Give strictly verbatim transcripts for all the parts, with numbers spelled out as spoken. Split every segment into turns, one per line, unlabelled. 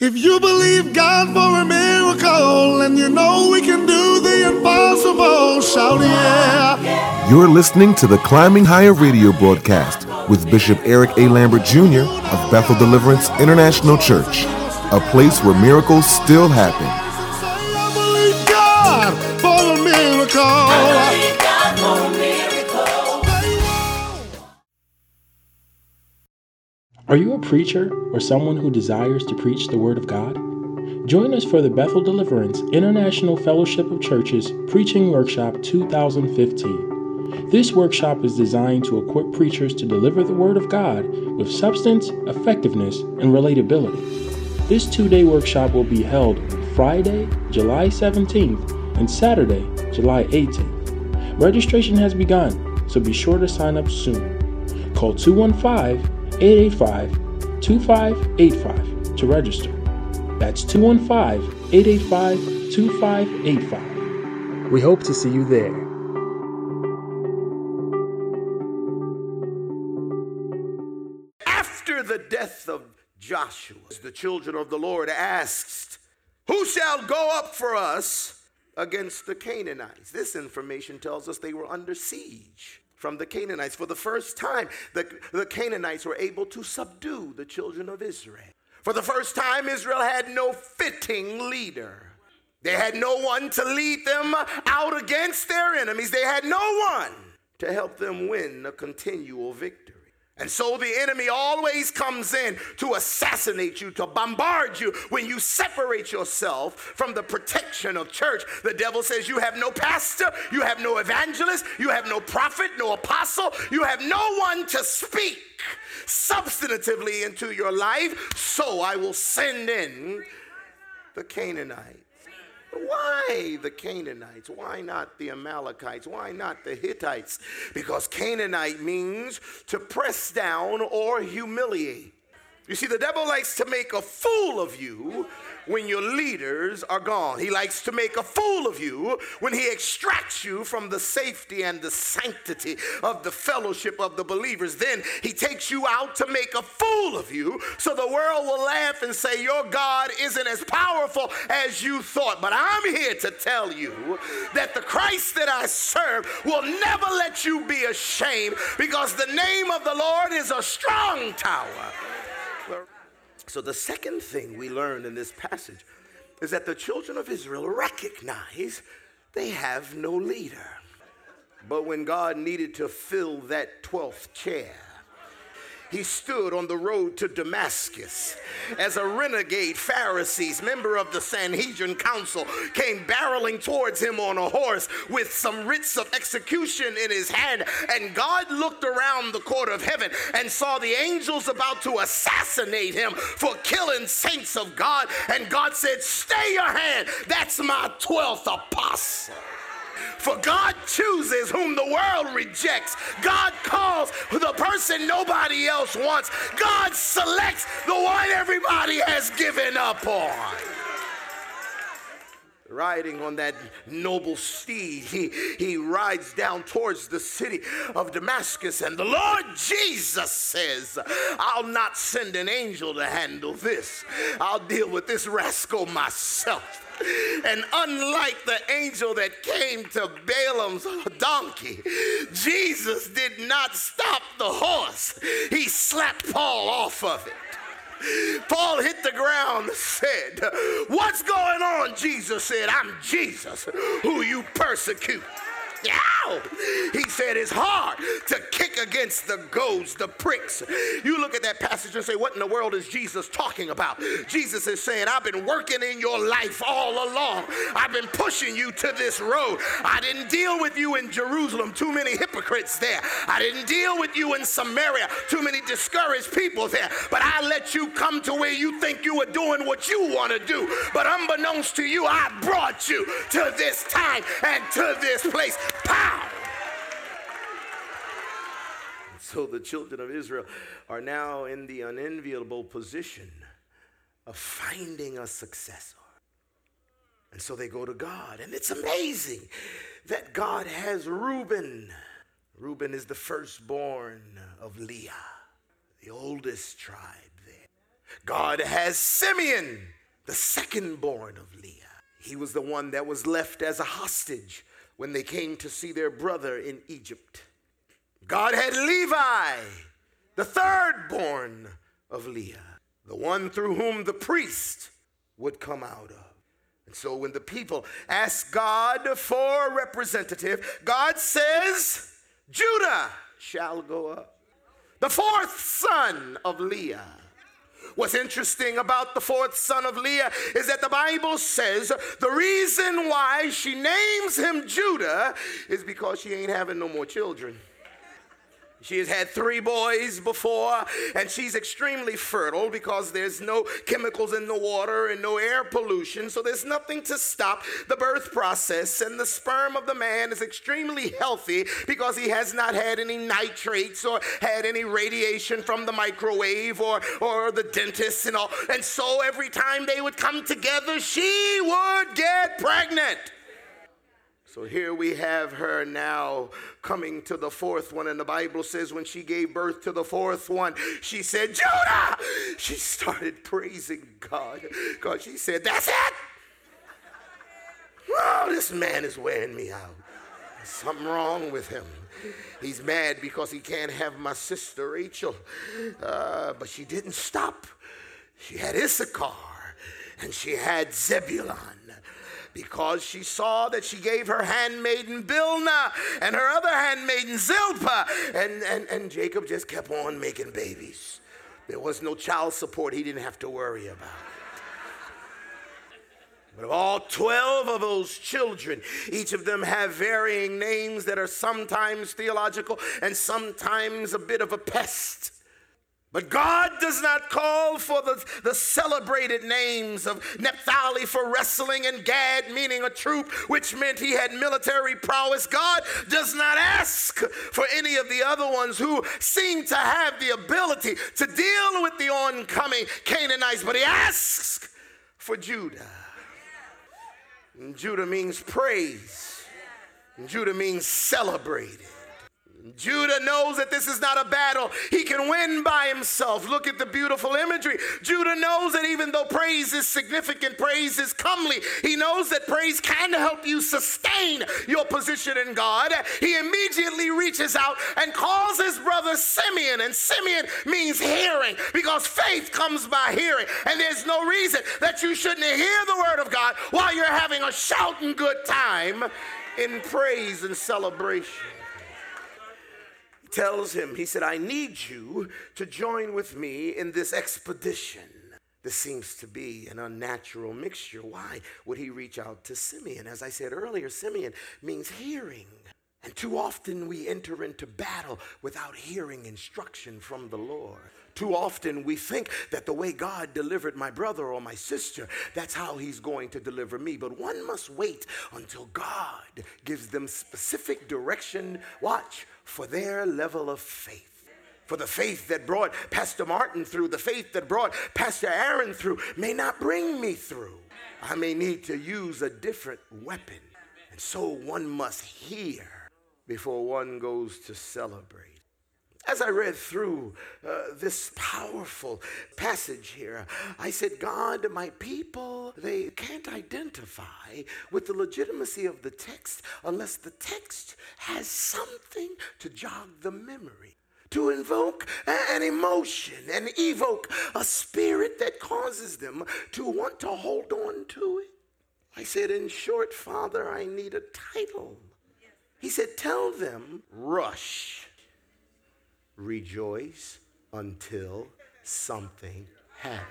If you believe God for a miracle and you know we can do the impossible, shout yeah.
You're listening to the Climbing Higher radio broadcast with Bishop Eric A. Lambert Junior of Bethel Deliverance International Church, a place where miracles still happen.
I believe God for a miracle. I believe God for a miracle.
Are you a preacher or someone who desires to preach the Word of God? Join us for the Bethel Deliverance International Fellowship of Churches Preaching Workshop two thousand fifteen. This workshop is designed to equip preachers to deliver the Word of God with substance, effectiveness, and relatability. This two-day workshop will be held Friday, July seventeenth and Saturday, July eighteenth. Registration has begun, so be sure to sign up soon. Call two one five, eight eight five, two five eight five to register. That's two one five, eight eight five, two five eight five. We hope to see you there.
After the death of Joshua, the children of the Lord asked, "Who shall go up for us against the Canaanites?" This information tells us they were under siege from the Canaanites. For the first time, the, the Canaanites were able to subdue the children of Israel. For the first time, Israel had no fitting leader. They had no one to lead them out against their enemies. They had no one to help them win a continual victory. And so the enemy always comes in to assassinate you, to bombard you when you separate yourself from the protection of church. The devil says you have no pastor, you have no evangelist, you have no prophet, no apostle, you have no one to speak substantively into your life, so I will send in the Canaanites. Why the Canaanites? Why not the Amalekites? Why not the Hittites? Because Canaanite means to press down or humiliate. You see, the devil likes to make a fool of you when your leaders are gone. He likes to make a fool of you when he extracts you from the safety and the sanctity of the fellowship of the believers. Then he takes you out to make a fool of you so the world will laugh and say your God isn't as powerful as you thought. But I'm here to tell you that the Christ that I serve will never let you be ashamed, because the name of the Lord is a strong tower. So the second thing we learn in this passage is that the children of Israel recognize they have no leader. But when God needed to fill that twelfth chair, he stood on the road to Damascus as a renegade Pharisee, member of the Sanhedrin council, came barreling towards him on a horse with some writs of execution in his hand. And God looked around the court of heaven and saw the angels about to assassinate him for killing saints of God. And God said, "Stay your hand. That's my twelfth apostle." For God chooses whom the world rejects. God calls the person nobody else wants. God selects the one everybody has given up on. Riding on that noble steed, he, he rides down towards the city of Damascus, and the Lord Jesus says, "I'll not send an angel to handle this. I'll deal with this rascal myself." And unlike the angel that came to Balaam's donkey, Jesus did not stop the horse. He slapped Paul off of it. Paul hit the ground and said, "What's going on?" Jesus said, "I'm Jesus, who you persecute." Ow! He said it's hard to kick against the goads, the pricks. You look at that passage and say, what in the world is Jesus talking about? Jesus is saying, I've been working in your life all along. I've been pushing you to this road. I didn't deal with you in Jerusalem, too many hypocrites there. I didn't deal with you in Samaria, too many discouraged people there. But I let you come to where you think you were doing what you want to do. But unbeknownst to you, I brought you to this time and to this place. Pow! So the children of Israel are now in the unenviable position of finding a successor. And so they go to God. And it's amazing that God has Reuben. Reuben is the firstborn of Leah, the oldest tribe there. God has Simeon, the second born of Leah. He was the one that was left as a hostage when they came to see their brother in Egypt. God had Levi, the third born of Leah, the one through whom the priest would come out of. And so when the people ask God for a representative, God says, Judah shall go up. The fourth son of Leah. What's interesting about the fourth son of Leah is that the Bible says the reason why she names him Judah is because she ain't having no more children. She has had three boys before, and she's extremely fertile because there's no chemicals in the water and no air pollution, so there's nothing to stop the birth process, and the sperm of the man is extremely healthy because he has not had any nitrates or had any radiation from the microwave or, or the dentist and all. And so every time they would come together, she would get pregnant. So here we have her now coming to the fourth one, and the Bible says when she gave birth to the fourth one, she said, Judah! She started praising God because she said, that's it! Oh, this man is wearing me out. There's something wrong with him. He's mad because he can't have my sister Rachel. Uh, but she didn't stop. She had Issachar, and she had Zebulun, because she saw that she gave her handmaiden Bilnah and her other handmaiden Zilpah, and, and, and Jacob just kept on making babies. There was no child support he didn't have to worry about. But of all twelve of those children, each of them have varying names that are sometimes theological and sometimes a bit of a pest. But God does not call for the, the celebrated names of Naphtali for wrestling and Gad, meaning a troop, which meant he had military prowess. God does not ask for any of the other ones who seem to have the ability to deal with the oncoming Canaanites, but he asks for Judah. And Judah means praise. And Judah means celebrated. Judah knows that this is not a battle he can win by himself. Look at the beautiful imagery. Judah knows that even though praise is significant, praise is comely, he knows that praise can help you sustain your position in God. He immediately reaches out and calls his brother Simeon, and Simeon means hearing, because faith comes by hearing, and there's no reason that you shouldn't hear the word of God while you're having a shouting good time in praise and celebration. Tells him, he said, I need you to join with me in this expedition. This seems to be an unnatural mixture. Why would he reach out to Simeon? As I said earlier, Simeon means hearing. And too often we enter into battle without hearing instruction from the Lord. Too often we think that the way God delivered my brother or my sister, that's how he's going to deliver me. But one must wait until God gives them specific direction, watch, for their level of faith. For the faith that brought Pastor Martin through, the faith that brought Pastor Aaron through may not bring me through. I may need to use a different weapon. And so one must hear before one goes to celebrate. As I read through uh, this powerful passage here, I said, God, my people, they can't identify with the legitimacy of the text unless the text has something to jog the memory, to invoke an emotion and evoke a spirit that causes them to want to hold on to it. I said, in short, Father, I need a title. He said, tell them, rush. Rejoice until something happens.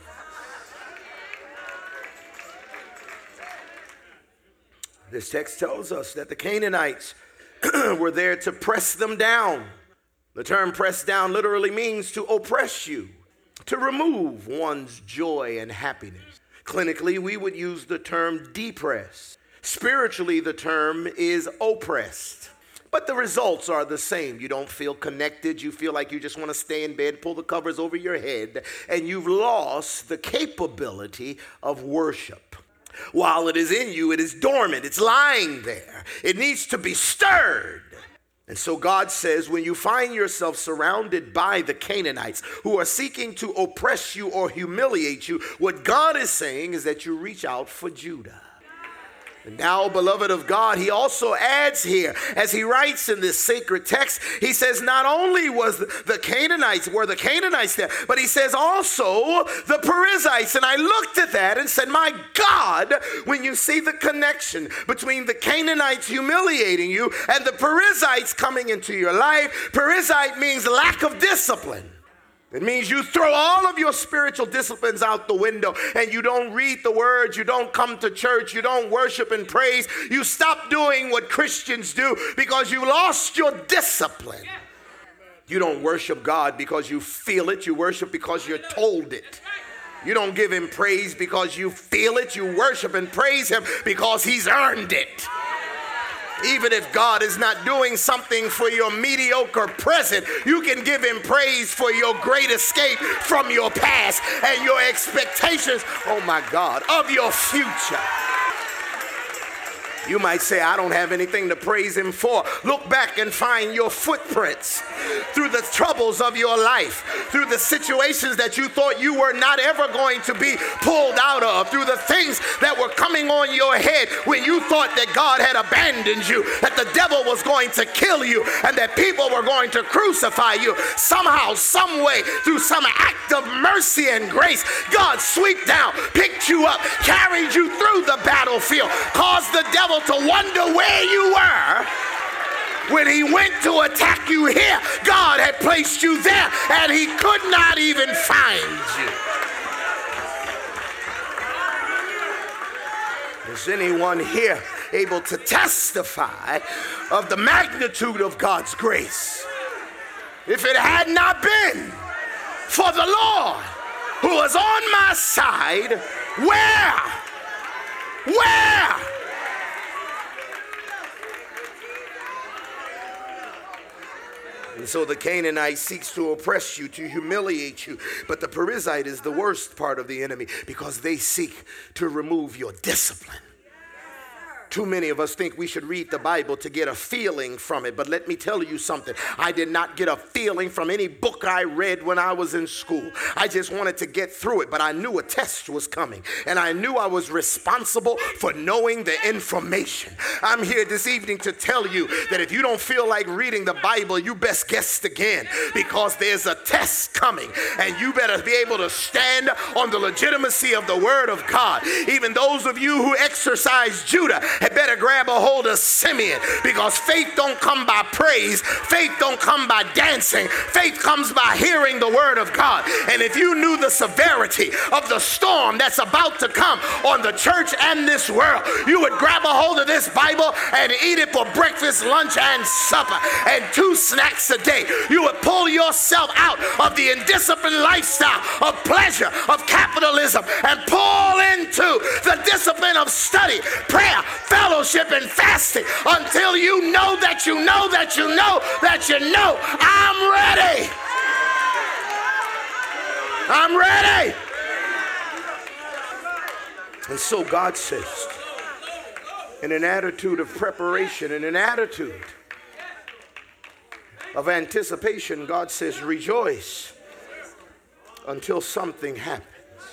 This text tells us that the Canaanites were there to press them down. The term press down literally means to oppress you, to remove one's joy and happiness. Clinically, we would use the term depress. Spiritually, the term is oppressed. But the results are the same. You don't feel connected. You feel like you just want to stay in bed, pull the covers over your head, and you've lost the capability of worship. While it is in you, it is dormant. It's lying there. It needs to be stirred. And so God says, when you find yourself surrounded by the Canaanites who are seeking to oppress you or humiliate you, what God is saying is that you reach out for Judah. And now, beloved of God, he also adds here, as he writes in this sacred text, he says not only was the Canaanites, were the Canaanites there, but he says also the Perizzites. And I looked at that and said, my God, when you see the connection between the Canaanites humiliating you and the Perizzites coming into your life, Perizzite means lack of discipline. It means you throw all of your spiritual disciplines out the window and you don't read the word, you don't come to church, you don't worship and praise. You stop doing what Christians do because you lost your discipline. You don't worship God because you feel it, you worship because you're told it. You don't give him praise because you feel it, you worship and praise him because he's earned it. Even if God is not doing something for your mediocre present, you can give him praise for your great escape from your past and your expectations, oh my God, of your future. You might say, I don't have anything to praise him for. Look back and find your footprints through the troubles of your life, through the situations that you thought you were not ever going to be pulled out of, through the things that were coming on your head when you thought that God had abandoned you, that the devil was going to kill you, and that people were going to crucify you. Somehow, some way, through some act of mercy and grace, God swooped down, picked you up, carried you through the battlefield, caused the devil to wonder where you were. When he went to attack you here, God had placed you there and he could not even find you. Is anyone here able to testify of the magnitude of God's grace? If it had not been for the Lord who was on my side, where? Where? And so the Canaanite seeks to oppress you, to humiliate you. But the Perizzite is the worst part of the enemy because they seek to remove your discipline. Too many of us think we should read the Bible to get a feeling from it. But let me tell you something. I did not get a feeling from any book I read when I was in school. I just wanted to get through it. But I knew a test was coming. And I knew I was responsible for knowing the information. I'm here this evening to tell you that if you don't feel like reading the Bible, you best guess again. Because there's a test coming. And you better be able to stand on the legitimacy of the Word of God. Even those of you who exercise Judah had better grab a hold of Simeon, because faith don't come by praise, faith don't come by dancing, faith comes by hearing the word of God. And if you knew the severity of the storm that's about to come on the church and this world, you would grab a hold of this Bible and eat it for breakfast, lunch, and supper, and two snacks a day. You would pull yourself out of the indisciplined lifestyle of pleasure, of capitalism, and pull into the discipline of study, prayer, fellowship, and fasting until you know that you know that you know that you know I'm ready. I'm ready. And so God says, in an attitude of preparation, in an attitude of anticipation, God says, rejoice until something happens.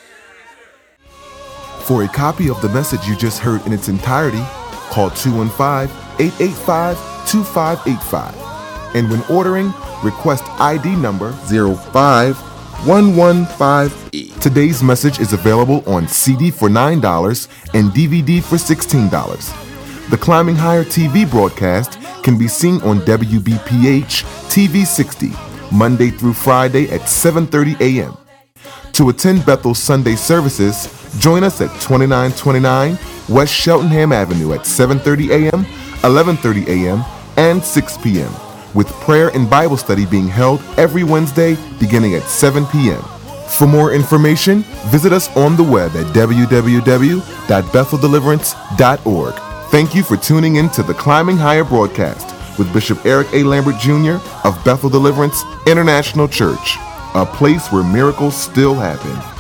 For a copy of the message you just heard in its entirety, call two one five, eight eight five, two five eight five. And when ordering, request I D number zero five one one five E. Today's message is available on C D for nine dollars and D V D for sixteen dollars. The Climbing Higher T V broadcast can be seen on W B P H T V sixty, Monday through Friday at seven thirty a.m. To attend Bethel's Sunday services, join us at twenty-nine twenty-nine West Cheltenham Avenue at seven thirty a.m., eleven thirty a.m., and six p.m., with prayer and Bible study being held every Wednesday beginning at seven p.m. For more information, visit us on the web at w w w dot bethel deliverance dot org. Thank you for tuning in to the Climbing Higher broadcast with Bishop Eric A. Lambert Junior of Bethel Deliverance International Church, a place where miracles still happen.